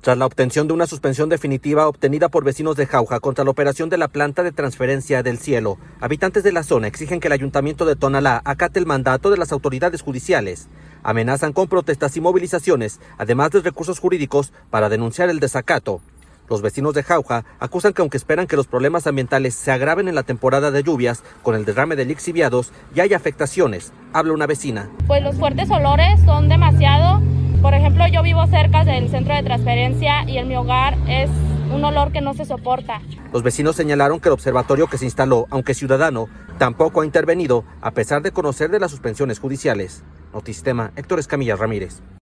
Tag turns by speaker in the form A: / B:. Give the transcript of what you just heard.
A: Tras la obtención de una suspensión definitiva obtenida por vecinos de Jauja contra la operación de la planta de transferencia del cielo, habitantes de la zona exigen que el ayuntamiento de Tonalá acate el mandato de las autoridades judiciales. Amenazan con protestas y movilizaciones, además de recursos jurídicos para denunciar el desacato. Los vecinos de Jauja acusan que aunque esperan que los problemas ambientales se agraven en la temporada de lluvias, con el derrame de lixiviados ya hay afectaciones. Habla una vecina.
B: Pues los fuertes olores son demasiado. Por ejemplo, yo vivo cerca del centro de transferencia y en mi hogar es un olor que no se soporta.
A: Los vecinos señalaron que el observatorio que se instaló, aunque ciudadano, tampoco ha intervenido a pesar de conocer de las suspensiones judiciales. Notisistema, Héctor Escamilla Ramírez.